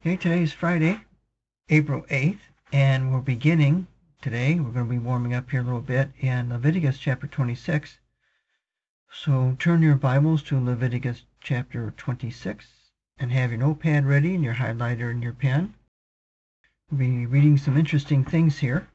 Okay, today is Friday, April 8th, and we're beginning today. We're going to be warming up here a little bit in Leviticus chapter 26. So turn your Bibles to Leviticus chapter 26 and have your notepad ready and your highlighter and your pen. We'll be reading some interesting things here.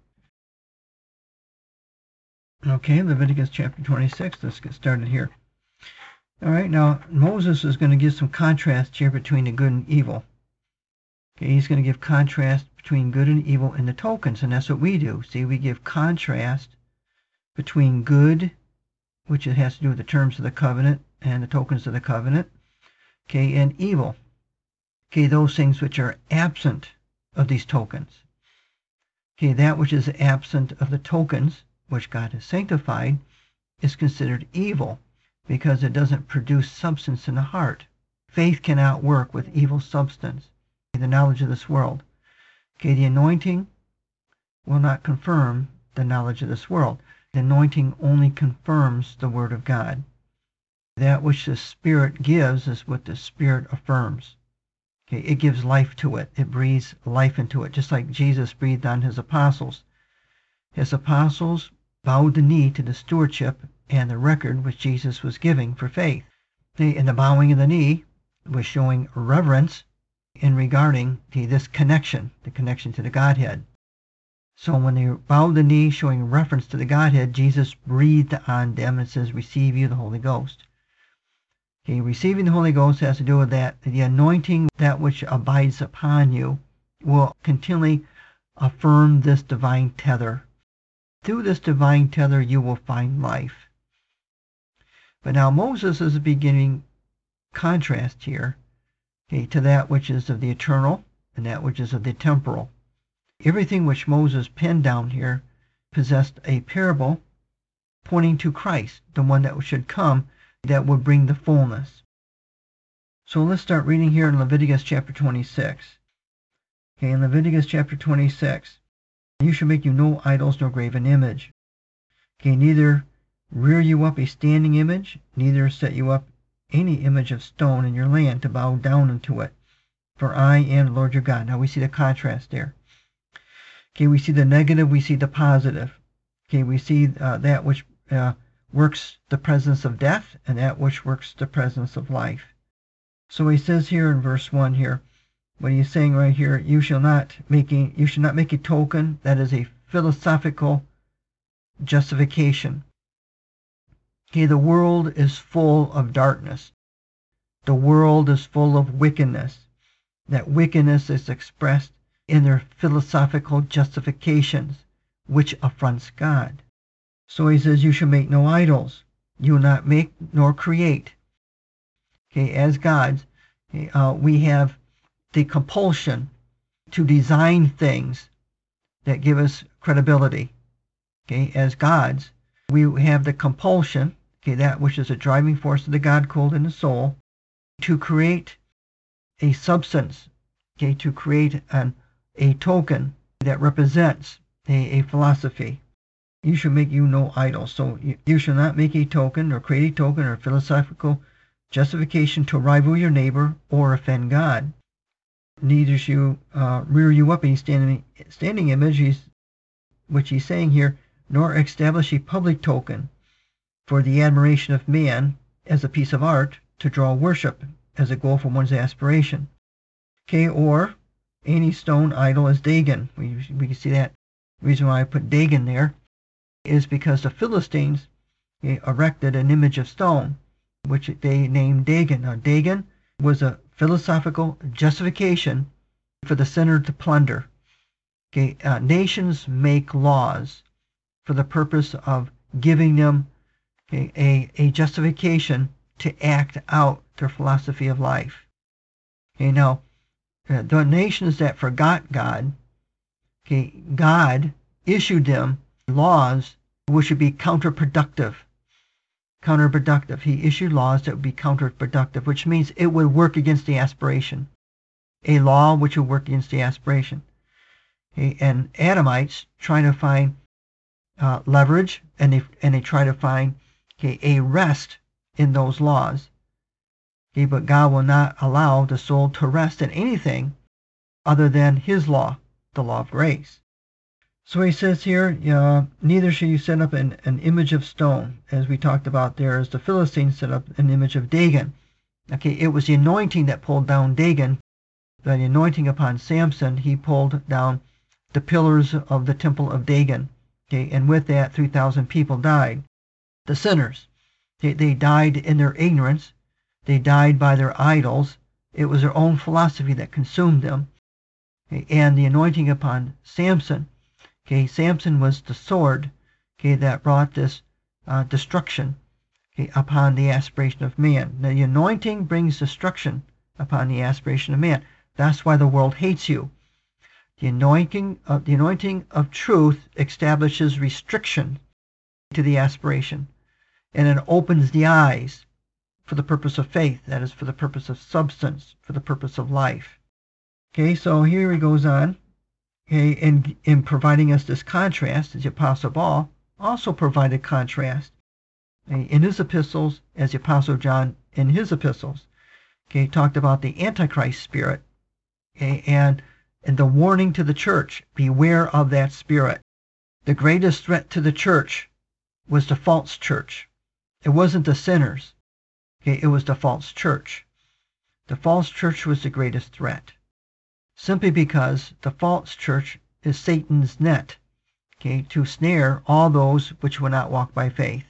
Okay, Leviticus chapter 26. Let's get started here. All right, now Moses is going to give some contrast here between the good and evil. Okay, he's going to give contrast between good and evil in the tokens, and that's what we do. See, we give contrast between good, which it has to do with the terms of the covenant and the tokens of the covenant, okay, and evil. Okay, those things which are absent of these tokens. Okay, that which is absent of the tokens, which God has sanctified, is considered evil because it doesn't produce substance in the heart. Faith cannot work with evil substance, the knowledge of this world. Okay, the anointing will not confirm the knowledge of this world. The anointing only confirms the Word of God. That which the Spirit gives is what the Spirit affirms. Okay, it gives life to it. It breathes life into it, just like Jesus breathed on his apostles. His apostles bowed the knee to the stewardship and the record which Jesus was giving for faith. And the bowing of the knee was showing reverence in regarding this connection, the connection to the Godhead. So when they bowed the knee, showing reference to the Godhead, Jesus breathed on them and says, receive you the Holy Ghost. Okay, receiving the Holy Ghost has to do with that. The anointing, that which abides upon you, will continually affirm this divine tether. Through this divine tether, you will find life. But now Moses is beginning contrast here, okay, to that which is of the eternal and that which is of the temporal. Everything which Moses penned down here possessed a parable pointing to Christ, the one that should come, that would bring the fullness. So let's start reading here in Leviticus chapter 26. Okay, in Leviticus chapter 26, you shall make you no idols nor graven image. Okay, neither rear you up a standing image, neither set you up any image of stone in your land to bow down unto it. For I am the Lord your God. Now we see the contrast there. Okay, we see the negative, we see the positive. Okay, we see that which works the presence of death and that which works the presence of life. So he says here in verse 1 here, what he's saying right here, you should not make a token that is a philosophical justification. Okay, the world is full of darkness. The world is full of wickedness. That wickedness is expressed in their philosophical justifications, which affronts God. So he says, you shall make no idols. You will not make nor create. Okay, as gods, we have the compulsion to design things that give us credibility. Okay, as gods, we have the compulsion, okay, that which is a driving force of the God code in the soul, to create a substance, okay, to create a token that represents a philosophy. You shall make you no idols. So you shall not make a token or create a token or philosophical justification to rival your neighbor or offend God. Neither shall you rear you up a standing image, which he's saying here, nor establish a public token for the admiration of man as a piece of art to draw worship as a goal for one's aspiration. Okay, or any stone idol is Dagon. We can see that. The reason why I put Dagon there is because the Philistines erected an image of stone, which they named Dagon. Now, Dagon was a philosophical justification for the sinner to plunder. Okay, nations make laws for the purpose of giving them a justification to act out their philosophy of life. Okay, now, the nations that forgot God, okay, God issued them laws which would be counterproductive. He issued laws that would be counterproductive, which means it would work against the aspiration. A law which would work against the aspiration. Okay, and Adamites try to find leverage, and they try to find a rest in those laws. Okay, but God will not allow the soul to rest in anything other than his law, the law of grace. So he says here, neither shall you set up an image of stone, as we talked about there, as the Philistines set up an image of Dagon. Okay, it was the anointing that pulled down Dagon. The anointing upon Samson, he pulled down the pillars of the temple of Dagon. Okay, and with that, 3,000 people died. The sinners, they died in their ignorance. They died by their idols. It was their own philosophy that consumed them. Okay, and the anointing upon Samson, okay, Samson was the sword, okay, that brought this destruction, okay, upon the aspiration of man. Now, the anointing brings destruction upon the aspiration of man. That's why the world hates you. The anointing of truth establishes restriction to the aspiration, and it opens the eyes for the purpose of faith, that is, for the purpose of substance, for the purpose of life. Okay, so here he goes on, okay, in providing us this contrast, the Apostle Paul also provided contrast in his epistles, as the Apostle John in his epistles. Okay, he talked about the Antichrist spirit, okay, and the warning to the church, beware of that spirit. The greatest threat to the church was the false church. It wasn't the sinners. Okay, it was the false church. The false church was the greatest threat, simply because the false church is Satan's net, okay, to snare all those which will not walk by faith.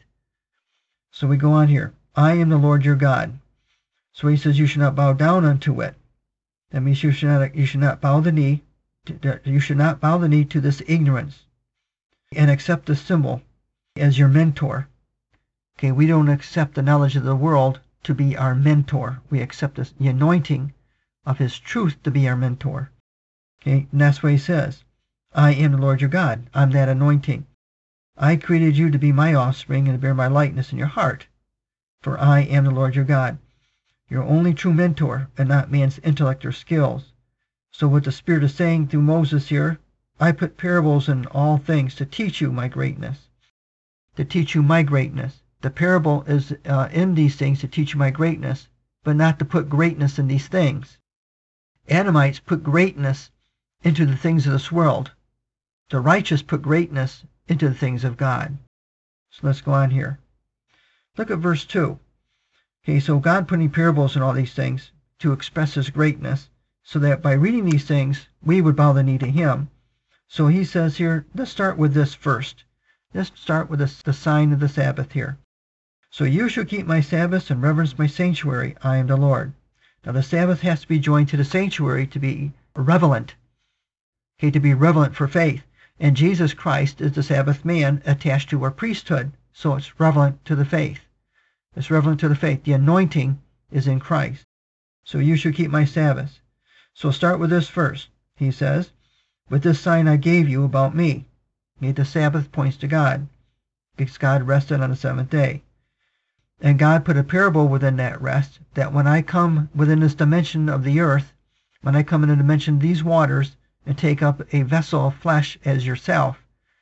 So we go on here. I am the Lord your God. So he says you should not bow down unto it. That means you should not bow the knee. You should not bow the knee to this ignorance, and accept the symbol as your mentor. Okay, we don't accept the knowledge of the world to be our mentor. We accept the anointing of his truth to be our mentor. Okay, and that's what he says. I am the Lord your God. I'm that anointing. I created you to be my offspring and to bear my likeness in your heart. For I am the Lord your God, your only true mentor, and not man's intellect or skills. So what the Spirit is saying through Moses here, I put parables in all things to teach you my greatness. To teach you my greatness. The parable is in these things to teach you my greatness, but not to put greatness in these things. Adamites put greatness into the things of this world. The righteous put greatness into the things of God. So let's go on here. Look at verse 2. Okay, so God putting parables in all these things to express his greatness, so that by reading these things, we would bow the knee to him. So he says here, let's start with this first. Let's start with the sign of the Sabbath here. So you shall keep my Sabbaths and reverence my sanctuary. I am the Lord. Now the Sabbath has to be joined to the sanctuary to be relevant. Okay, to be relevant for faith. And Jesus Christ is the Sabbath man attached to our priesthood. So it's relevant to the faith. It's relevant to the faith. The anointing is in Christ. So you shall keep my Sabbaths. So start with this first. He says, with this sign I gave you about me. Okay, the Sabbath points to God, because God rested on the seventh day. And God put a parable within that rest, that when I come within this dimension of the earth, when I come in the dimension of these waters, and take up a vessel of flesh as yourself,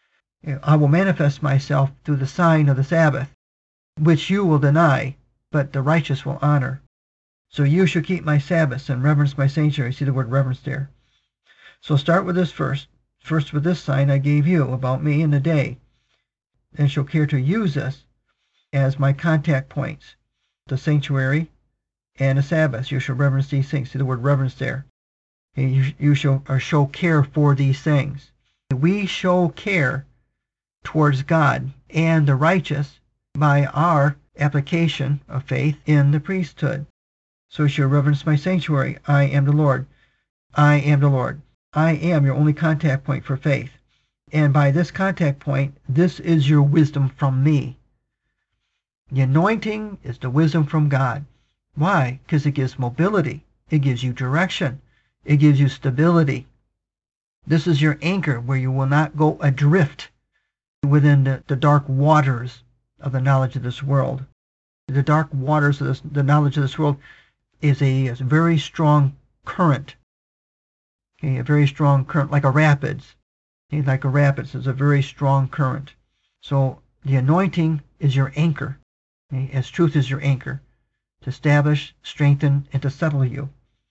I will manifest myself through the sign of the Sabbath, which you will deny, but the righteous will honor. So you shall keep my Sabbaths and reverence my sanctuary. See the word reverence there. So start with this first. First with this sign I gave you about me in the day, and shall care to use this as my contact points, the sanctuary and the Sabbath. You shall reverence these things. See the word reverence there. You shall show care for these things. We show care towards God and the righteous by our application of faith in the priesthood. So you shall reverence my sanctuary. I am the Lord. I am the Lord. I am your only contact point for faith. And by this contact point, this is your wisdom from me. The anointing is the wisdom from God. Why? Because it gives mobility. It gives you direction. It gives you stability. This is your anchor where you will not go adrift within the dark waters of the knowledge of this world. The dark waters of the knowledge of this world is a very strong current. Okay, a very strong current, like a rapids. Okay, like a rapids is a very strong current. So the anointing is your anchor, okay, as truth is your anchor, to establish, strengthen, and to settle you.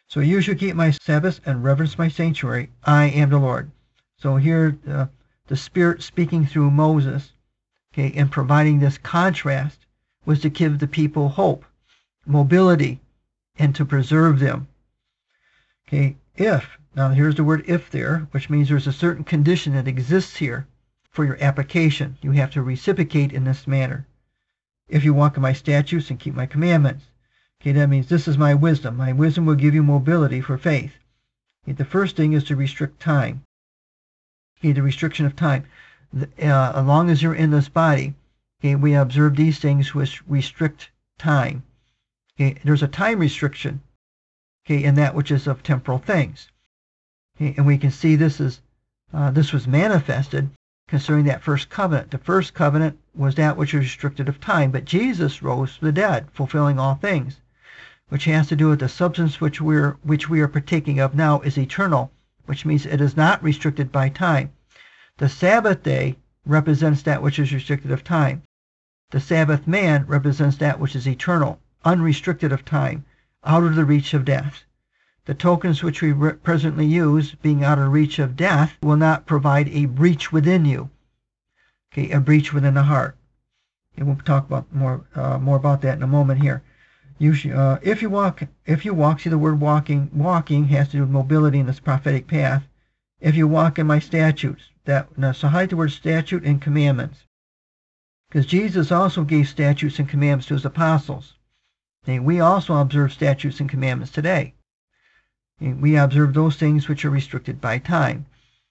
So you shall keep my Sabbaths and reverence my sanctuary. I am the Lord. So here the Spirit speaking through Moses, okay, and providing this contrast was to give the people hope, mobility, and to preserve them. Okay, now here's the word if there, which means there's a certain condition that exists here for your application. You have to reciprocate in this manner. If you walk in my statutes and keep my commandments. Okay, that means this is my wisdom. My wisdom will give you mobility for faith. Okay, the first thing is to restrict time. Okay, the restriction of time. As long as you're in this body, okay, we observe these things which restrict time. Okay, there's a time restriction, okay, in that which is of temporal things. Okay, and we can see this was manifested concerning that first covenant. The first covenant was that which was restricted of time, but Jesus rose from the dead, fulfilling all things, which has to do with the substance which we are partaking of now is eternal, which means it is not restricted by time. The Sabbath day represents that which is restricted of time. The Sabbath man represents that which is eternal, unrestricted of time, out of the reach of death. The tokens which we presently use, being out of reach of death, will not provide a breach within you, okay, a breach within the heart. And we'll talk about more about that in a moment here. If you walk, see the word walking has to do with mobility in this prophetic path. If you walk in my statutes, so hide the word statute and commandments, because Jesus also gave statutes and commandments to his apostles. Okay, we also observe statutes and commandments today. Okay, we observe those things which are restricted by time,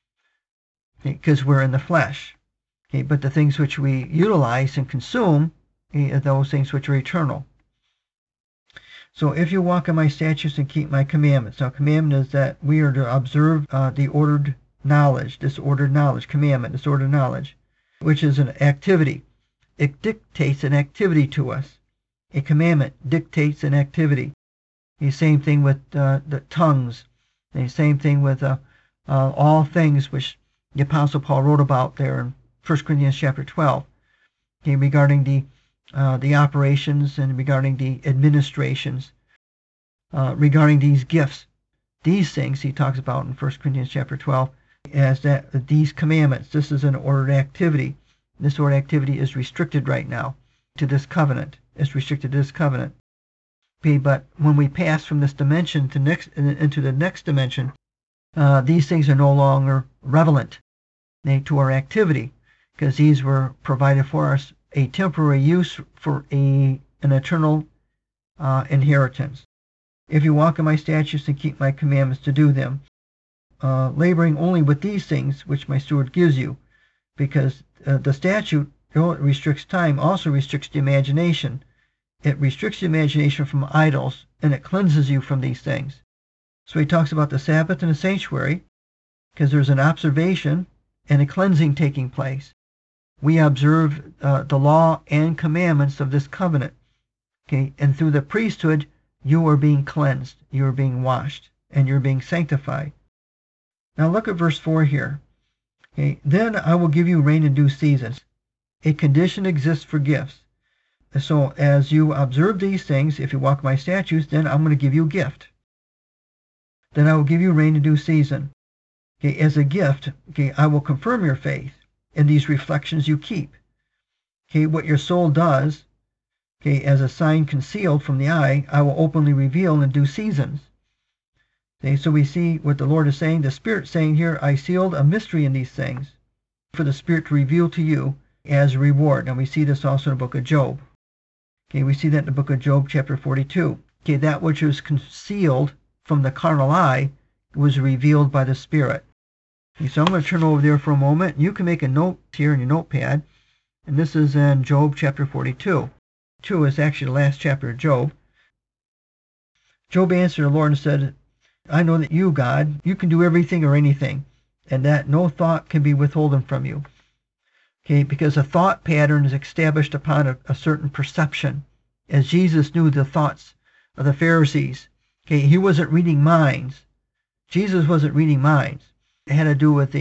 because we're in the flesh. Okay, but the things which we utilize and consume are those things which are eternal. So if you walk in my statutes and keep my commandments. Now, commandment is that we are to observe the ordered knowledge, disordered knowledge, commandment, disordered knowledge, which is an activity. It dictates an activity to us. A commandment dictates an activity. The same thing with the tongues. The same thing with all things which the Apostle Paul wrote about there in 1 Corinthians chapter 12, okay, regarding the operations and regarding the administrations, regarding these gifts. These things he talks about in 1 Corinthians chapter 12 as these commandments. This is an ordered activity. This ordered activity is restricted right now to this covenant. It's restricted to this covenant. Okay, but when we pass from this dimension into the next dimension, these things are no longer relevant to our activity, because these were provided for us a temporary use for an eternal inheritance. If you walk in my statutes and keep my commandments to do them, laboring only with these things which my steward gives you, because the statute, though it restricts time, also restricts the imagination. It restricts the imagination from idols, and it cleanses you from these things. So he talks about the Sabbath and the sanctuary, because there's an observation and a cleansing taking place. We observe the law and commandments of this covenant. Okay, and through the priesthood, you are being cleansed, you are being washed, and you're being sanctified. Now look at verse 4 here. Okay, then I will give you rain in due seasons. A condition exists for gifts. So as you observe these things, if you walk my statutes, then I'm going to give you a gift. Then I will give you rain in due season. Okay, as a gift, okay, I will confirm your faith in these reflections you keep. Okay, what your soul does, okay, as a sign concealed from the eye, I will openly reveal in due seasons. Okay, so we see what the Lord is saying. The Spirit saying here, I sealed a mystery in these things for the Spirit to reveal to you as a reward. And we see this also in the book of Job. Okay, we see that in the book of Job, chapter 42. Okay, that which was concealed from the carnal eye was revealed by the Spirit. Okay, so I'm going to turn over there for a moment. You can make a note here in your notepad, and this is in Job, chapter 42. 2 is actually the last chapter of Job. Job answered the Lord and said, I know that you, God, you can do everything or anything, and that no thought can be withholden from you. Okay, because a thought pattern is established upon a certain perception. As Jesus knew the thoughts of the Pharisees, okay, he wasn't reading minds. Jesus wasn't reading minds. It had to do with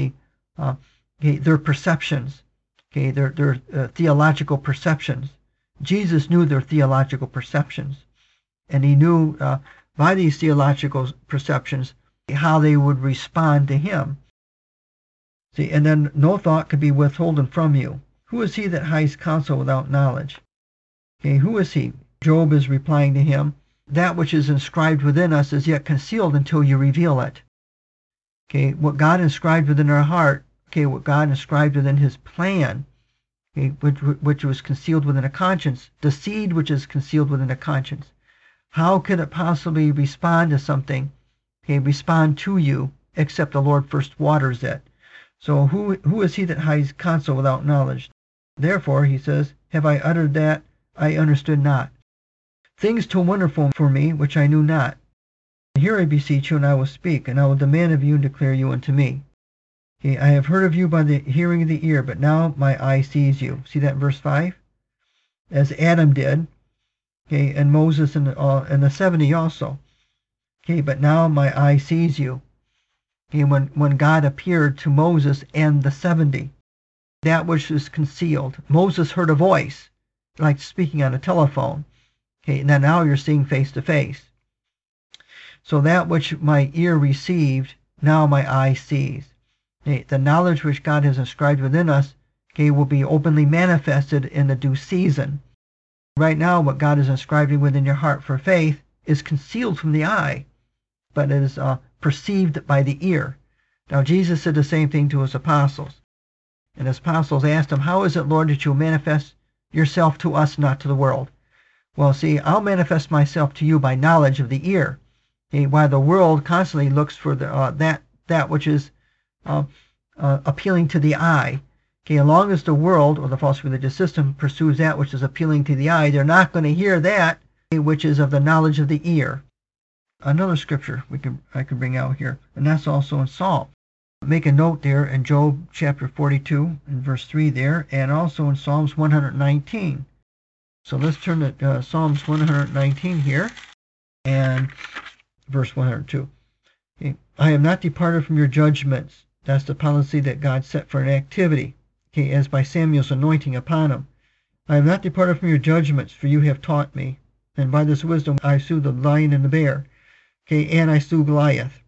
their perceptions, okay, their theological perceptions. Jesus knew their theological perceptions, and he knew by these theological perceptions, how they would respond to him. See, and then no thought could be withholden from you. Who is he that hides counsel without knowledge? Okay, who is he? Job is replying to him, that which is inscribed within us is yet concealed until you reveal it. Okay, what God inscribed within our heart, okay, what God inscribed within his plan, okay, which was concealed within a conscience, the seed which is concealed within a conscience. How could it possibly respond to something, okay, respond to you, except the Lord first waters it? So who is he that hides counsel without knowledge? Therefore, he says, have I uttered that I understood not? Things too wonderful for me, which I knew not. Hear, I beseech you, and I will speak, and I will demand of you and declare you unto me. Okay, I have heard of you by the hearing of the ear, but now my eye sees you. See that in verse 5? As Adam did, okay, and Moses and the 70 also. Okay, but now my eye sees you. Okay, when God appeared to Moses and the 70, that which is concealed. Moses heard a voice, like speaking on a telephone. Okay, and then now you're seeing face to face. So that which my ear received, now my eye sees. Okay, the knowledge which God has inscribed within us, okay, will be openly manifested in the due season. Right now, what God is inscribing within your heart for faith is concealed from the eye, but it is perceived by the ear. Now, Jesus said the same thing to his apostles. And his apostles asked him, how is it, Lord, that you manifest yourself to us, not to the world? Well, see, I'll manifest myself to you by knowledge of the ear. Okay, while the world constantly looks for that which is appealing to the eye. Okay, as long as the world, or the false religious system, pursues that which is appealing to the eye, they're not going to hear that which is of the knowledge of the ear. Another scripture I could bring out here, and that's also in Psalm. Make a note there in Job chapter 42 and verse 3 there, and also in Psalms 119. So let's turn to Psalms 119 here, and verse 102. Okay. I have not departed from your judgments. That's the policy that God set for an activity, okay, as by Samuel's anointing upon him. I have not departed from your judgments, for you have taught me. And by this wisdom I slew the lion and the bear, okay, and I slew Goliath.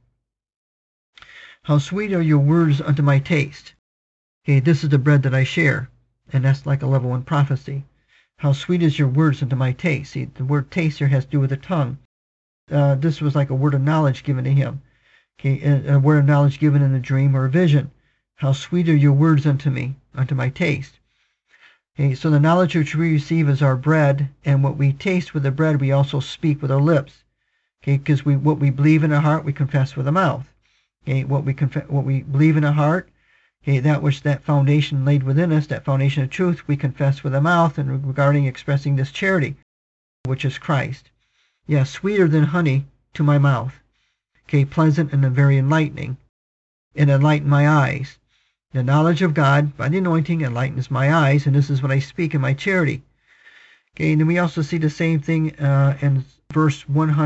How sweet are your words unto my taste. Okay, this is the bread that I share, and that's like a level 1 prophecy. How sweet is your words unto my taste. See, the word taste here has to do with the tongue. This was like a word of knowledge given to him. Okay, a word of knowledge given in a dream or a vision. How sweet are your words unto me, unto my taste. Okay, so the knowledge which we receive is our bread, and what we taste with the bread, we also speak with our lips. Okay, because what we believe in our heart, we confess with the mouth. Okay, what we believe in our heart, okay, that foundation laid within us, that foundation of truth, we confess with the mouth, and regarding expressing this charity, which is Christ. Yes, sweeter than honey to my mouth. Okay, pleasant and very enlightening. And enlighten my eyes. The knowledge of God by the anointing enlightens my eyes, and this is what I speak in my charity. Okay, and then we also see the same thing in verse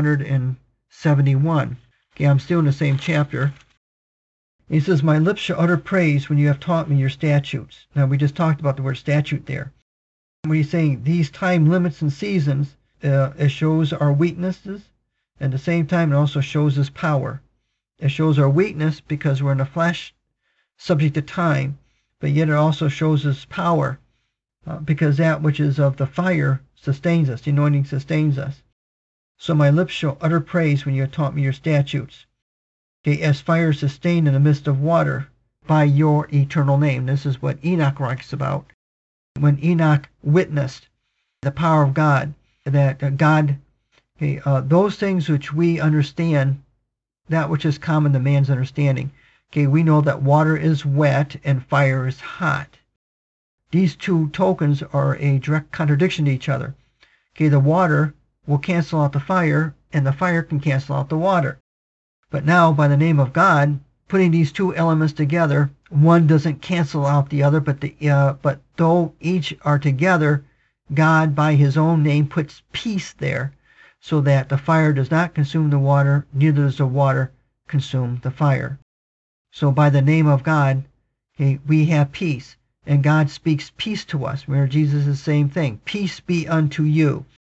171. Okay, I'm still in the same chapter. He says, my lips shall utter praise when you have taught me your statutes. Now, we just talked about the word statute there. When he's saying these time limits and seasons, it shows our weaknesses, and at the same time it also shows his power. It shows our weakness because we're in the flesh, subject to time, but yet it also shows his power because that which is of the fire sustains us, the anointing sustains us. So my lips shall utter praise when you have taught me your statutes. Okay, as fire is sustained in the midst of water by your eternal name. This is what Enoch writes about. When Enoch witnessed the power of God, that God, okay, those things which we understand, that which is common to man's understanding. Okay, we know that water is wet and fire is hot. These two tokens are a direct contradiction to each other. Okay, the water will cancel out the fire, and the fire can cancel out the water. But now, by the name of God, putting these two elements together, one doesn't cancel out the other, but though each are together, God, by his own name, puts peace there, so that the fire does not consume the water, neither does the water consume the fire. So by the name of God, okay, we have peace, and God speaks peace to us, where Jesus is the same thing. Peace be unto you.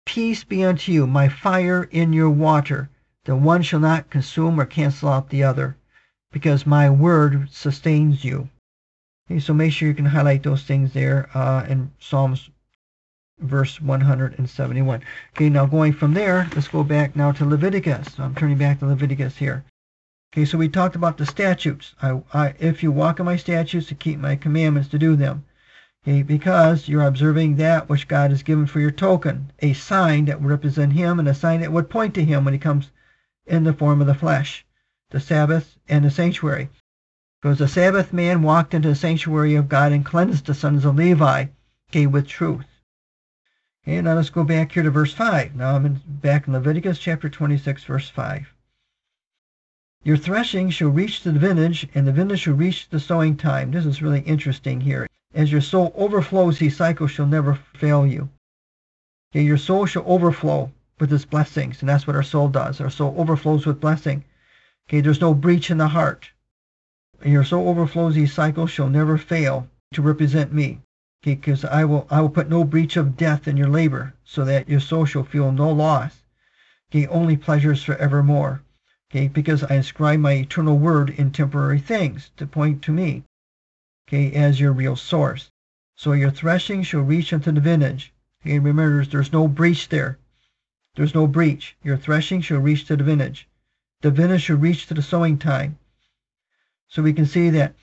Peace be unto you, my fire in your water. The one shall not consume or cancel out the other, because my word sustains you. Okay, so make sure you can highlight those things there in Psalms verse 171. Okay, now going from there, let's go back now to Leviticus. So I'm turning back to Leviticus here. Okay, so we talked about the statutes. If you walk in my statutes to keep my commandments to do them. Okay, because you're observing that which God has given for your token, a sign that would represent him and a sign that would point to him when he comes in the form of the flesh, the Sabbath and the sanctuary. Because the Sabbath man walked into the sanctuary of God and cleansed the sons of Levi, okay, with truth. Okay, now let's go back here to verse 5. Now I'm back in Leviticus chapter 26, verse 5. Your threshing shall reach to the vintage, and the vintage shall reach the sowing time. This is really interesting here. As your soul overflows, these cycles shall never fail you. Okay, your soul shall overflow with its blessings, and that's what our soul does. Our soul overflows with blessing. Okay, there's no breach in the heart. Your soul overflows, these cycles shall never fail to represent me. Okay, because I will put no breach of death in your labor, so that your soul shall feel no loss. Okay, only pleasures forevermore. Okay, because I inscribe my eternal word in temporary things to point to me. Okay, as your real source. So your threshing shall reach unto the vintage. Okay, remember, there's no breach there. There's no breach. Your threshing shall reach to the vintage. The vintage shall reach to the sowing time. So we can see that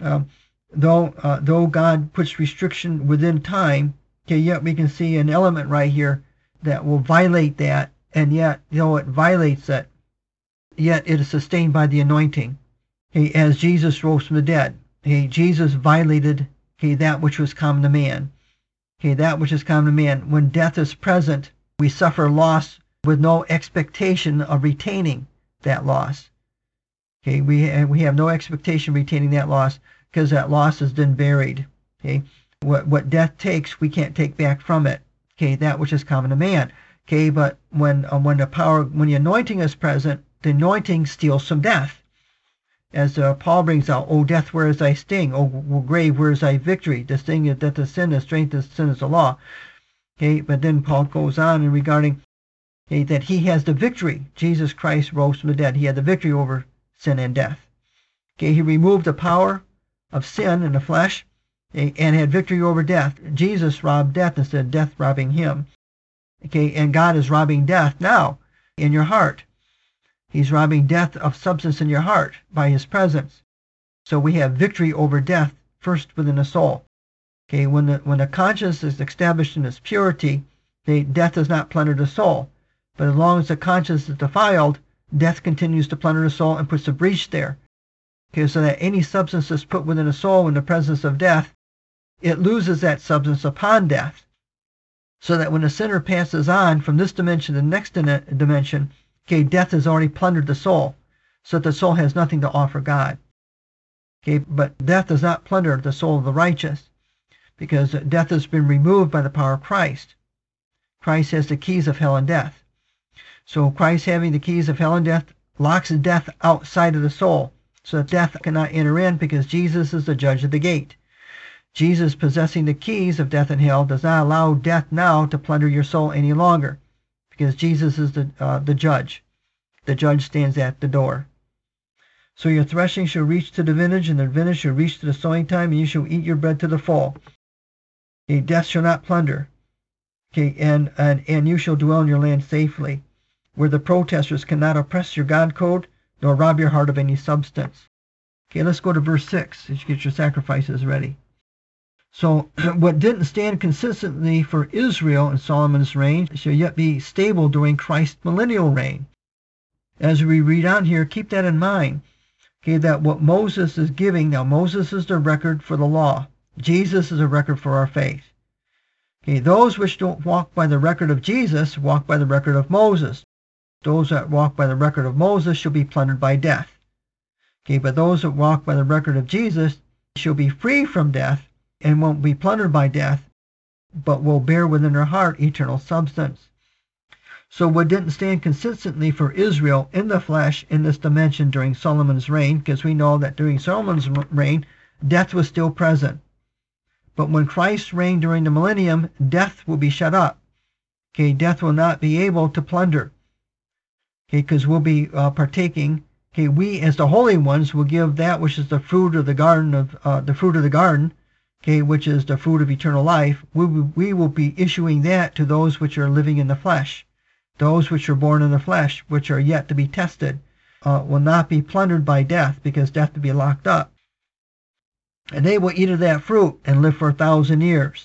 though God puts restriction within time, okay, yet we can see an element right here that will violate that, and yet, though it violates it, yet it is sustained by the anointing. Okay, as Jesus rose from the dead. Okay, Jesus violated that which was common to man. Okay, that which is common to man. When death is present, we suffer loss with no expectation of retaining that loss. Okay, we have no expectation of retaining that loss because that loss has been buried. Okay, what death takes, we can't take back from it. Okay, that which is common to man. Okay, but when the anointing is present, the anointing steals some death. As Paul brings out, O death, where is thy sting? O grave, where is thy victory? The sting is death of sin, the strength of sin is the law. Okay, but then Paul goes on in regarding that he has the victory. Jesus Christ rose from the dead. He had the victory over sin and death. Okay, he removed the power of sin in the flesh and had victory over death. Jesus robbed death instead of death robbing him. Okay, and God is robbing death now in your heart. He's robbing death of substance in your heart by his presence. So we have victory over death first within the soul. Okay, when the conscience is established in its purity, death does not plunder the soul. But as long as the conscience is defiled, death continues to plunder the soul and puts a breach there. Okay, so that any substance that's put within the soul in the presence of death, it loses that substance upon death. So that when the sinner passes on from this dimension to the next dimension, okay, death has already plundered the soul, so that the soul has nothing to offer God. Okay, but death does not plunder the soul of the righteous, because death has been removed by the power of Christ. Christ has the keys of hell and death. So Christ, having the keys of hell and death, locks death outside of the soul, so that death cannot enter in, because Jesus is the judge of the gate. Jesus, possessing the keys of death and hell, does not allow death now to plunder your soul any longer, because Jesus is the judge. The judge stands at the door. So your threshing shall reach to the vintage, and the vintage shall reach to the sowing time, and you shall eat your bread to the full. Okay, death shall not plunder. Okay, and you shall dwell in your land safely, where the protesters cannot oppress your God code, nor rob your heart of any substance. Okay, let's go to verse 6, as you get your sacrifices ready. So what didn't stand consistently for Israel in Solomon's reign shall yet be stable during Christ's millennial reign. As we read on here, keep that in mind. Okay, that what Moses is giving, now Moses is the record for the law. Jesus is a record for our faith. Okay, those which don't walk by the record of Jesus walk by the record of Moses. Those that walk by the record of Moses shall be plundered by death. Okay, but those that walk by the record of Jesus shall be free from death and won't be plundered by death, but will bear within their heart eternal substance. So what didn't stand consistently for Israel in the flesh in this dimension during Solomon's reign, because we know that during Solomon's reign, death was still present. But when Christ reigned during the millennium, death will be shut up. Okay, death will not be able to plunder. Okay, because we'll be partaking. Okay, we as the holy ones will give that which is the fruit of the garden okay, which is the fruit of eternal life. We will be issuing that to those which are living in the flesh, those which are born in the flesh, which are yet to be tested, will not be plundered by death, because death will be locked up. And they will eat of that fruit and live for 1,000 years.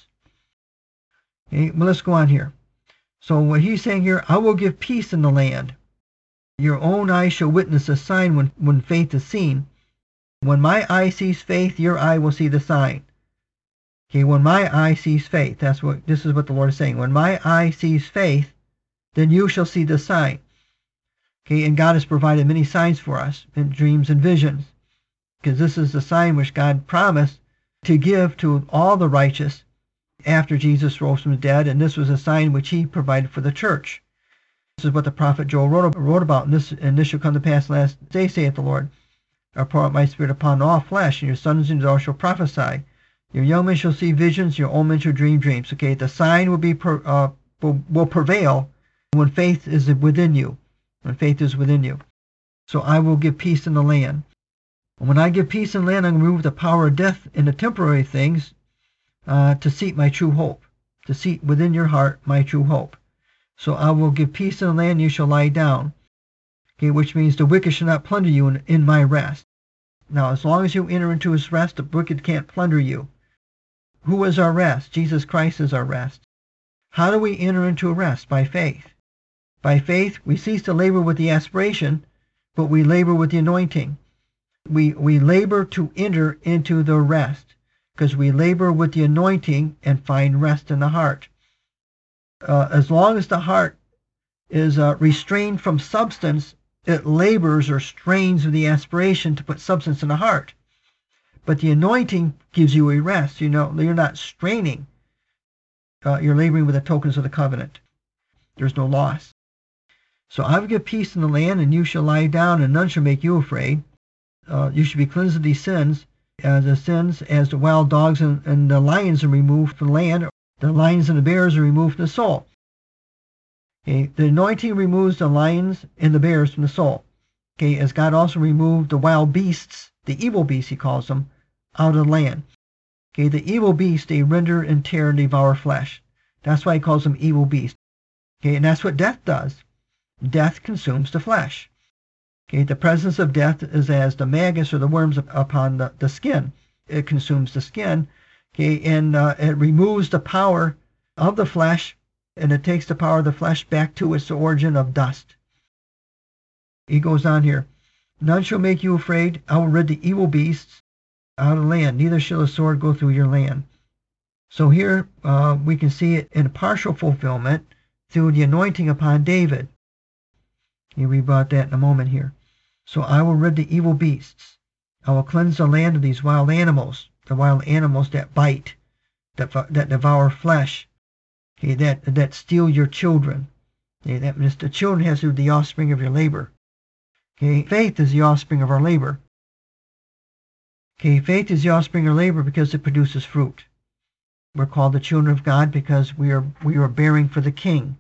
Okay, well, let's go on here. So what he's saying here, I will give peace in the land. Your own eye shall witness a sign when faith is seen. When my eye sees faith, your eye will see the sign. Okay, when my eye sees faith, this is what the Lord is saying. When my eye sees faith, then you shall see the sign. Okay, and God has provided many signs for us in dreams and visions, because this is the sign which God promised to give to all the righteous after Jesus rose from the dead, and this was a sign which he provided for the church. This is what the prophet Joel wrote about, and this shall come to pass last day, saith the Lord. I pour out my spirit upon all flesh, and your sons and daughters shall prophesy. Your young men shall see visions, your old men shall dream dreams. Okay, the sign will prevail when faith is within you. When faith is within you. So I will give peace in the land. And when I give peace in the land, I remove the power of death in the temporary things, to seat my true hope, to seat within your heart my true hope. So I will give peace in the land, you shall lie down. Okay, which means the wicked shall not plunder you in my rest. Now, as long as you enter into his rest, the wicked can't plunder you. Who is our rest? Jesus Christ is our rest. How do we enter into a rest? By faith. By faith, we cease to labor with the aspiration, but we labor with the anointing. We labor to enter into the rest, because we labor with the anointing and find rest in the heart. As long as the heart is restrained from substance, it labors or strains with the aspiration to put substance in the heart. But the anointing gives you a rest. You know, you're not straining. You're laboring with the tokens of the covenant. There's no loss. So I will give peace in the land, and you shall lie down, and none shall make you afraid. You shall be cleansed of these sins, as the wild dogs and the lions are removed from the land. The lions and the bears are removed from the soul. Okay, the anointing removes the lions and the bears from the soul. Okay, as God also removed the wild beasts, the evil beasts he calls them, out of the land. Okay, the evil beasts, they render and tear and devour flesh. That's why he calls them evil beasts. Okay, and that's what death does. Death consumes the flesh. Okay, the presence of death is as the maggots or the worms upon the skin. It consumes the skin. Okay, and it removes the power of the flesh, and it takes the power of the flesh back to its origin of dust. He goes on here. None shall make you afraid. I will rid the evil beasts out of the land. Neither shall a sword go through your land. So here we can see it in partial fulfillment through the anointing upon David. You read about that in a moment here. So I will rid the evil beasts. I will cleanse the land of these wild animals, the wild animals that bite, that devour flesh, okay, that steal your children. Okay, that means the children has to be the offspring of your labor. Okay, faith is the offspring of our labor. Okay, faith is the offspring of labor because it produces fruit. We're called the children of God because we are bearing for the King.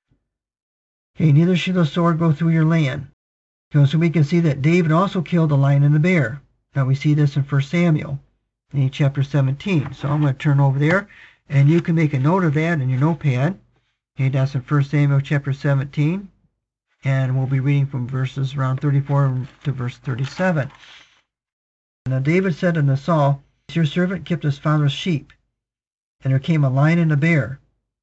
Okay, neither shall the sword go through your land. So we can see that David also killed the lion and the bear. Now we see this in 1 Samuel, in chapter 17. So I'm going to turn over there, and you can make a note of that in your notepad. Okay, that's in 1 Samuel chapter 17, and we'll be reading from verses around 34 to verse 37. Now David said unto Saul, your servant kept his father's sheep, and there came a lion and a bear,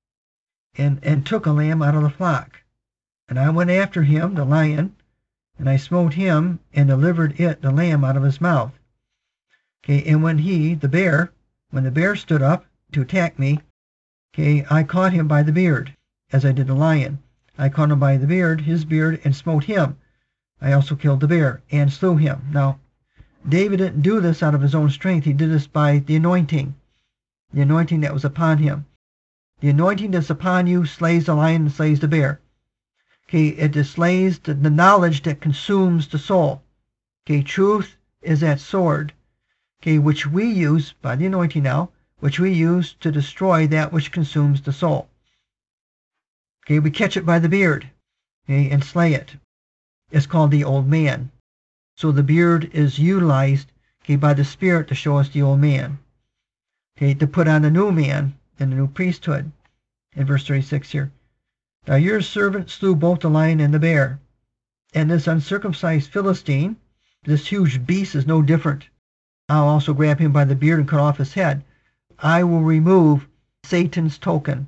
and took a lamb out of the flock. And I went after him, the lion, and I smote him, and delivered it, the lamb, out of his mouth. Okay, and when the bear stood up to attack me, okay, I caught him by the beard, as I did the lion. I caught him by the beard, his beard, and smote him. I also killed the bear, and slew him. Now, David didn't do this out of his own strength. He did this by the anointing that was upon him. The anointing that's upon you slays the lion and slays the bear. Okay, it slays the knowledge that consumes the soul. Okay, truth is that sword, okay, which we use, by the anointing now, which we use to destroy that which consumes the soul. Okay, we catch it by the beard, okay, and slay it. It's called the old man. So the beard is utilized, okay, by the Spirit to show us the old man. Okay, to put on the new man in the new priesthood. In verse 36 here. Now your servant slew both the lion and the bear. And this uncircumcised Philistine, this huge beast, is no different. I'll also grab him by the beard and cut off his head. I will remove Satan's token.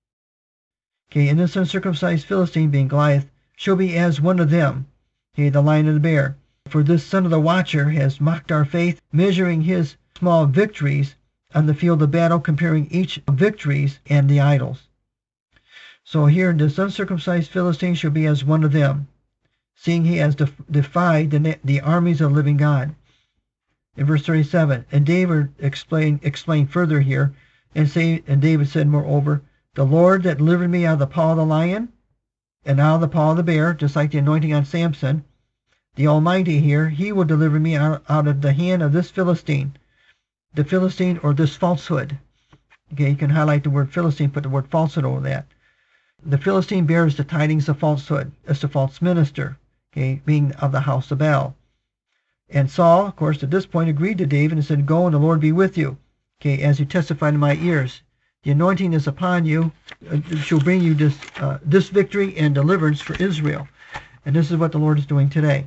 Okay, and this uncircumcised Philistine, being Goliath, shall be as one of them, okay, the lion and the bear. For this son of the watcher has mocked our faith, measuring his small victories on the field of battle, comparing each victories and the idols. So here, this uncircumcised Philistine shall be as one of them, seeing he has defied the armies of the living God. In verse 37, and David explained further here, and David said, moreover, the Lord that delivered me out of the paw of the lion, and out of the paw of the bear, just like the anointing on Samson, the Almighty here, he will deliver me out of the hand of this Philistine, the Philistine or this falsehood. Okay, you can highlight the word Philistine, put the word falsehood over that. The Philistine bears the tidings of falsehood. It's the false minister, okay, being of the house of Baal. And Saul, of course, at this point agreed to David and said, go and the Lord be with you, okay, as you testified in my ears. The anointing is upon you. It shall bring you this victory and deliverance for Israel. And this is what the Lord is doing today.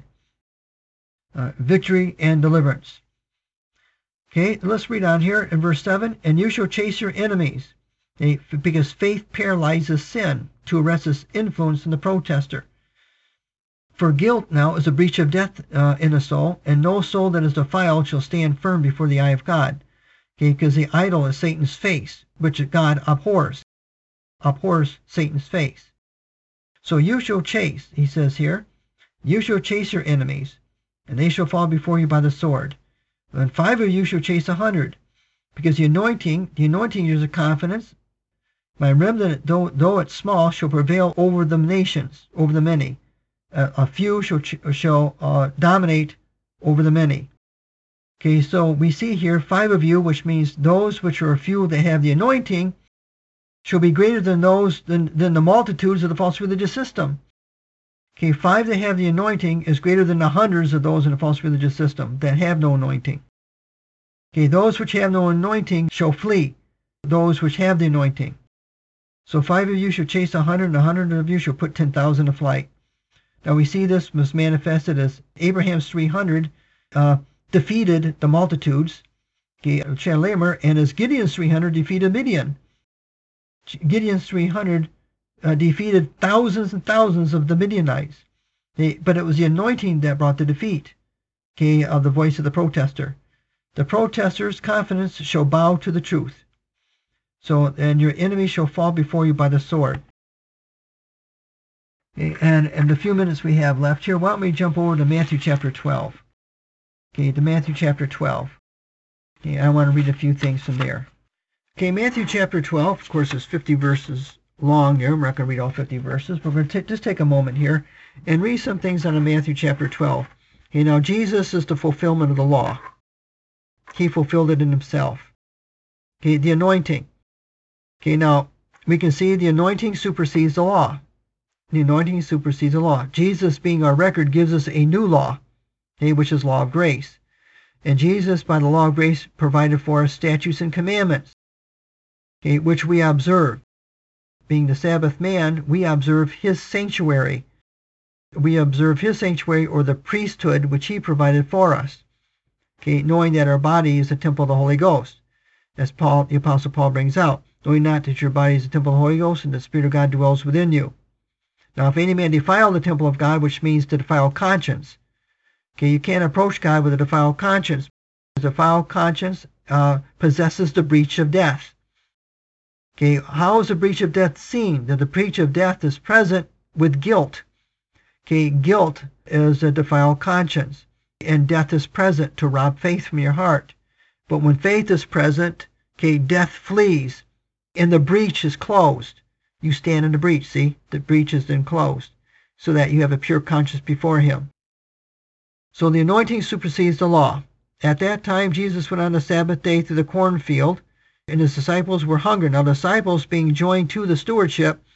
Victory and deliverance. Okay, let's read on here in verse 7. And you shall chase your enemies, okay, because faith paralyzes sin to arrest its influence in the protester. For guilt now is a breach of death in a soul, and no soul that is defiled shall stand firm before the eye of God. Okay, because the idol is Satan's face, which God abhors Satan's face. So you shall chase, he says here, you shall chase your enemies, and they shall fall before you by the sword. And 5 of you shall chase 100, because the anointing is a confidence. My remnant, though it's small, shall prevail over the nations, over the many. A few shall dominate over the many. Okay, so we see here 5 of you, which means those which are a few that have the anointing shall be greater than the multitudes of the false religious system. Okay, 5 that have the anointing is greater than the hundreds of those in the false religious system that have no anointing. Okay, those which have no anointing shall flee, those which have the anointing. So 5 of you shall chase 100, and 100 of you shall put 10,000 to flight. Now we see this was manifested as Abraham's 300 defeated the multitudes, okay, of Chedorlaomer, and as Gideon's 300 defeated Midian. Gideon's 300 defeated thousands and thousands of the Midianites. But it was the anointing that brought the defeat, okay, of the voice of the protester. The protester's confidence shall bow to the truth. So, and your enemy shall fall before you by the sword. Okay, and in the few minutes we have left here, why don't we jump over to Matthew chapter 12. Okay, to Matthew chapter 12. Okay, I want to read a few things from there. Okay, Matthew chapter 12, of course, is 50 verses long there. I'm not going to read all 50 verses, but we're going to just take a moment here and read some things out of Matthew chapter 12. Okay, now Jesus is the fulfillment of the law. He fulfilled it in himself. Okay, the anointing. Okay, now we can see the anointing supersedes the law. The anointing supersedes the law. Jesus, being our record, gives us a new law, okay, which is law of grace. And Jesus, by the law of grace, provided for us statutes and commandments, okay, which we observe. Being the Sabbath man, we observe his sanctuary. We observe his sanctuary, or the priesthood, which he provided for us, okay, knowing that our body is a temple of the Holy Ghost, as the Apostle Paul brings out, knowing not that your body is a temple of the Holy Ghost, and the Spirit of God dwells within you. Now, if any man defile the temple of God, which means to defile conscience, okay, you can't approach God with a defiled conscience. A defiled conscience possesses the breach of death. Okay, how is the breach of death seen? That the breach of death is present with guilt. Okay, guilt is a defiled conscience, and death is present to rob faith from your heart. But when faith is present, okay, death flees, and the breach is closed. You stand in the breach, see? The breach is then closed, so that you have a pure conscience before him. So the anointing supersedes the law. At that time, Jesus went on the Sabbath day through the cornfield, and his disciples were hungry. Now, the disciples being joined to the stewardship,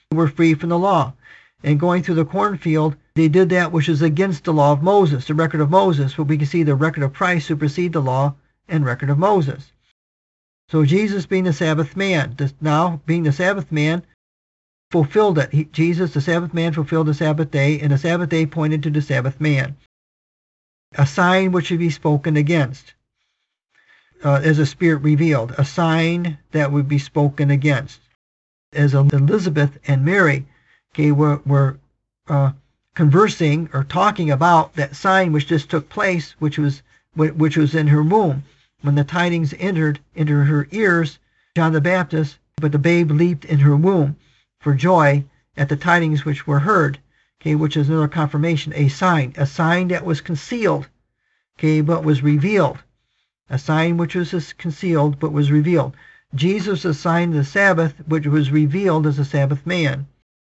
were free from the law. And going through the cornfield, they did that which is against the law of Moses, the record of Moses. But we can see the record of Christ supersede the law and record of Moses. So Jesus, being the Sabbath man, now being the Sabbath man, fulfilled it. Jesus, the Sabbath man, fulfilled the Sabbath day, and the Sabbath day pointed to the Sabbath man. A sign which should be spoken against, as the Spirit revealed. A sign that would be spoken against. As Elizabeth and Mary were conversing or talking about that sign which just took place, which was in her womb. When the tidings entered into her ears, John the Baptist, but the babe leaped in her womb for joy at the tidings which were heard, which is another confirmation, a sign that was concealed, but was revealed. A sign which was concealed but was revealed. Jesus assigned the Sabbath, which was revealed as a Sabbath man.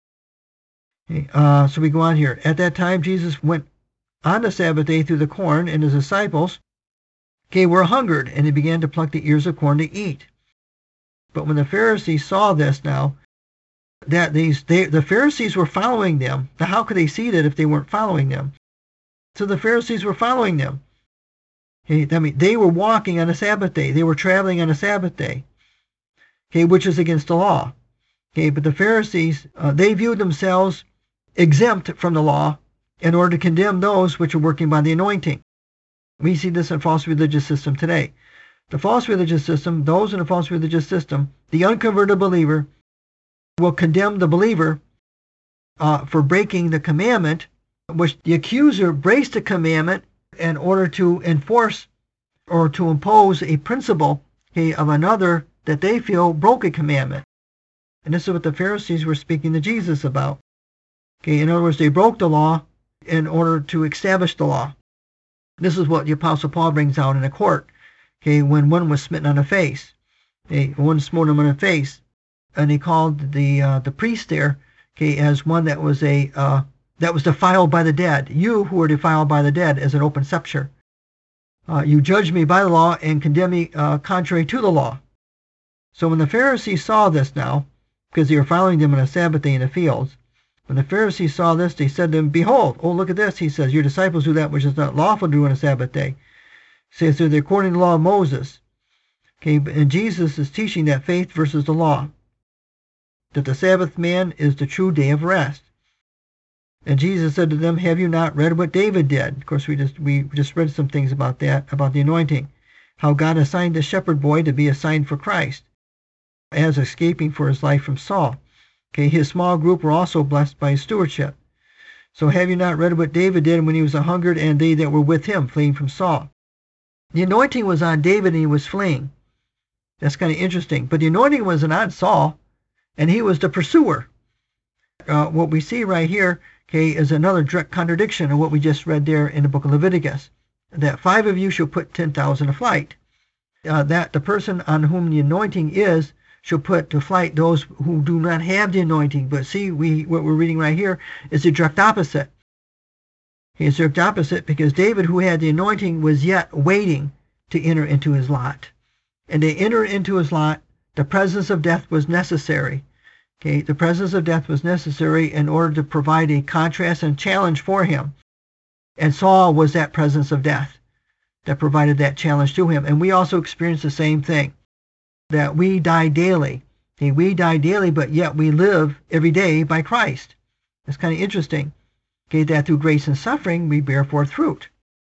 So we go on here. At that time, Jesus went on the Sabbath day through the corn, and his disciples were hungered, and they began to pluck the ears of corn to eat. But when the Pharisees saw this now, that the Pharisees were following them. Now, how could they see that if they weren't following them? So the Pharisees were following them. They were walking on a Sabbath day. They were traveling on a Sabbath day, which is against the law. But the Pharisees, they viewed themselves exempt from the law in order to condemn those which are working by the anointing. We see this in false religious system today. The false religious system, those in the false religious system, the unconverted believer will condemn the believer for breaking the commandment, which the accuser breaks the commandment in order to enforce or to impose a principle of another that they feel broke a commandment. And this is what the Pharisees were speaking to Jesus about. In other words, they broke the law in order to establish the law. This is what the Apostle Paul brings out in a court, when one was smitten on the face. One smote him on the face, and he called the priest there, as one that was defiled by the dead. You who are defiled by the dead, as an open sepulchre. You judge me by the law and condemn me contrary to the law. So when the Pharisees saw this now, because they were following them on a Sabbath day in the fields, when the Pharisees saw this, they said to him, "Behold, oh, look at this," he says, "your disciples do that which is not lawful to do on a Sabbath day." Says they're according to the law of Moses. And Jesus is teaching that faith versus the law, that the Sabbath man is the true day of rest. And Jesus said to them, "Have you not read what David did?" Of course, we just read some things about that, about the anointing, how God assigned the shepherd boy to be a sign for Christ, as escaping for his life from Saul. His small group were also blessed by his stewardship. So have you not read what David did when he was 100 and they that were with him, fleeing from Saul? The anointing was on David and he was fleeing. That's kind of interesting. But the anointing wasn't on Saul, and he was the pursuer. What we see right here, is another direct contradiction of what we just read there in the book of Leviticus. That 5 of you shall put 10,000 to flight. That the person on whom the anointing is shall put to flight those who do not have the anointing. But see, what we're reading right here is the direct opposite. It's the direct opposite, because David, who had the anointing, was yet waiting to enter into his lot. And to enter into his lot, the presence of death was necessary. The presence of death was necessary in order to provide a contrast and challenge for him. And Saul was that presence of death that provided that challenge to him. And we also experience the same thing, that we die daily. We die daily, but yet we live every day by Christ. It's kind of interesting. That through grace and suffering we bear forth fruit.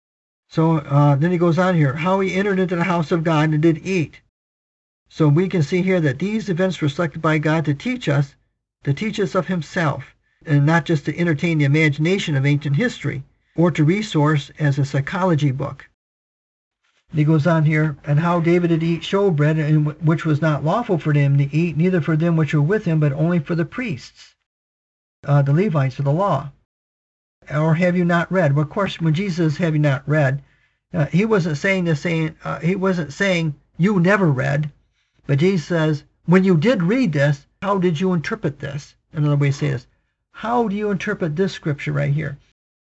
So then he goes on here, how he entered into the house of God and did eat. So we can see here that these events were selected by God to teach us of himself, and not just to entertain the imagination of ancient history, or to resource as a psychology book. He goes on here, and how David did eat showbread, and which was not lawful for them to eat, neither for them which were with him, but only for the priests, the Levites of the law. Or have you not read? Well, of course, when Jesus says, "Have you not read?" He wasn't saying he wasn't saying you never read, but Jesus says, when you did read this, how did you interpret this? Another way to say this: how do you interpret this scripture right here?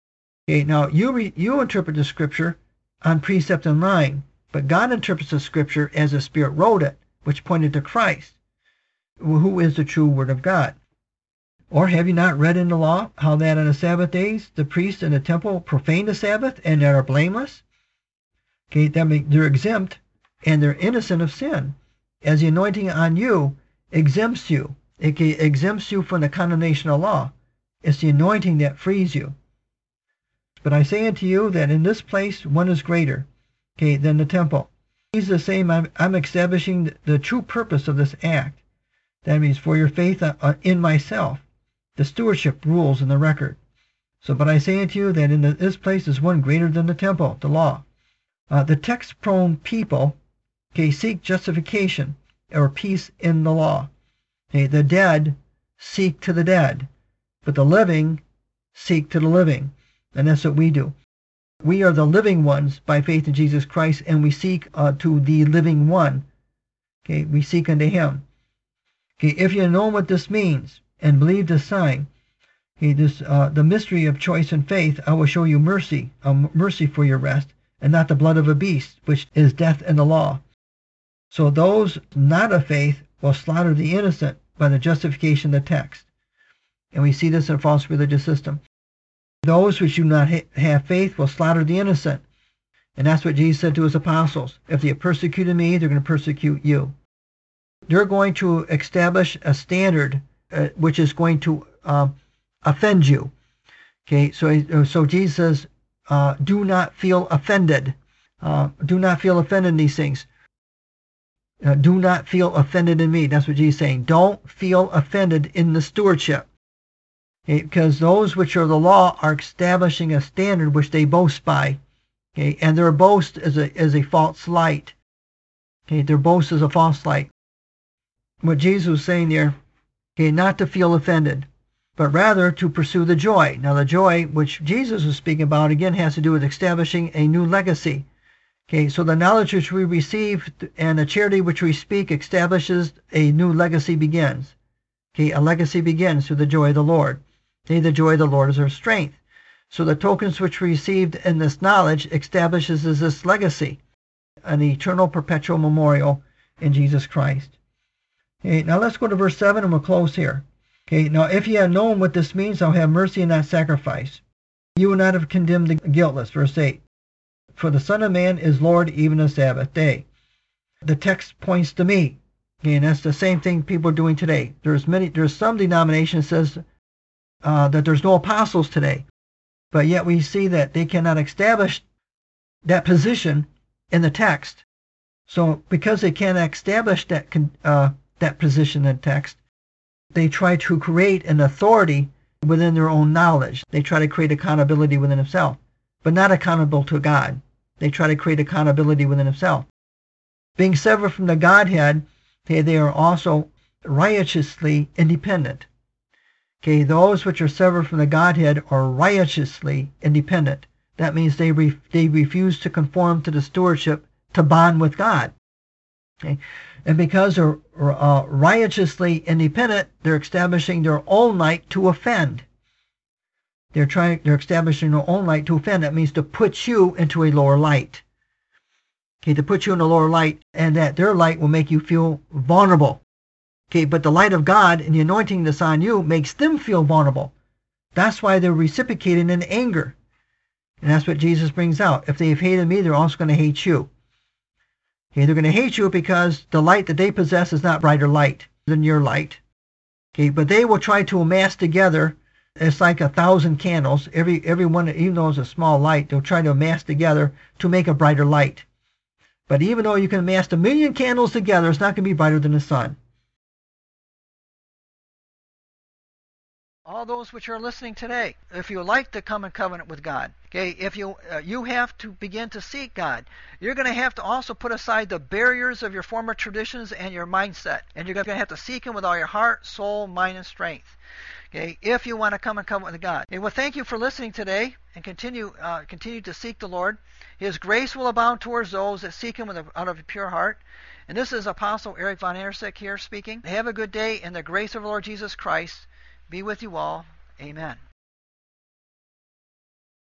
Now you interpret the scripture on precept and line, but God interprets the scripture as the Spirit wrote it, which pointed to Christ, who is the true Word of God. Or have you not read in the law how that on the Sabbath days the priests in the temple profane the Sabbath and that are blameless? Okay, that means they're exempt and they're innocent of sin, as the anointing on you exempts you. It exempts you from the condemnation of law. It's the anointing that frees you. But I say unto you that in this place one is greater, okay, than the temple. Jesus is saying, I'm establishing the true purpose of this act. That means for your faith in myself. The stewardship rules in the record. So, but I say unto you that in this place is one greater than the temple, the law. The text-prone people, okay, seek justification or peace in the law. Okay, the dead seek to the dead, but the living seek to the living. And that's what we do. We are the living ones by faith in Jesus Christ, and we seek to the living one. Okay, we seek unto him. Okay, if you know what this means and believe this sign, okay, this the mystery of choice and faith, I will show you mercy, mercy for your rest, and not the blood of a beast, which is death in the law. So those not of faith will slaughter the innocent by the justification of the text. And we see this in a false religious system. Those which do not have faith will slaughter the innocent. And that's what Jesus said to his apostles. If they have persecuted me, they're going to persecute you. They're going to establish a standard which is going to offend you. Okay, so Jesus says, do not feel offended. Do not feel offended in these things. Do not feel offended in me. That's what Jesus is saying. Don't feel offended in the stewardship. Okay, because those which are the law are establishing a standard which they boast by. Okay, and their boast is a false light. Okay, their boast is a false light. What Jesus was saying there, okay, not to feel offended, but rather to pursue the joy. Now the joy which Jesus was speaking about, again, has to do with establishing a new legacy. Okay, so the knowledge which we receive and the charity which we speak establishes a new legacy begins. Okay, a legacy begins through the joy of the Lord. Okay, the joy of the Lord is our strength. So the tokens which we received in this knowledge establishes this legacy, an eternal perpetual memorial in Jesus Christ. Okay, now let's go to verse 7 and we'll close here. Okay, now if ye had known what this means, I'll have mercy and not sacrifice. You would not have condemned the guiltless. Verse 8. For the Son of Man is Lord even the Sabbath day. The text points to me. Okay, and that's the same thing people are doing today. There's some denominations says that there's no apostles today. But yet we see that they cannot establish that position in the text. So because they cannot establish that position in the text, they try to create an authority within their own knowledge. They try to create accountability within themselves, but not accountable to God. They try to create accountability within themselves. Being severed from the Godhead, okay, they are also righteously independent. Okay, those which are severed from the Godhead are righteously independent. That means they refuse to conform to the stewardship to bond with God. Okay, and because they're righteously independent, they're establishing their own light to offend. They're establishing their own light to offend. That means to put you into a lower light. Okay, to put you in a lower light, and that their light will make you feel vulnerable. Okay, but the light of God and the anointing that's on you makes them feel vulnerable. That's why they're reciprocating in anger. And that's what Jesus brings out. If they've hated me, they're also going to hate you. Okay, they're going to hate you because the light that they possess is not brighter light than your light. Okay, but they will try to amass together. It's like 1,000 candles. Every one, even though it's a small light, they'll try to amass together to make a brighter light. But even though you can amass 1,000,000 candles together, it's not going to be brighter than the sun. All those which are listening today, if you like to come in covenant with God, okay, if you have to begin to seek God, you're going to have to also put aside the barriers of your former traditions and your mindset, and you're going to have to seek Him with all your heart, soul, mind, and strength. Okay, if you want to come in covenant with God. Okay, well, thank you for listening today, and continue to seek the Lord. His grace will abound towards those that seek Him out of a pure heart. And this is Apostle Eric Von Ersick here speaking. Have a good day, and the grace of the Lord Jesus Christ be with you all. Amen.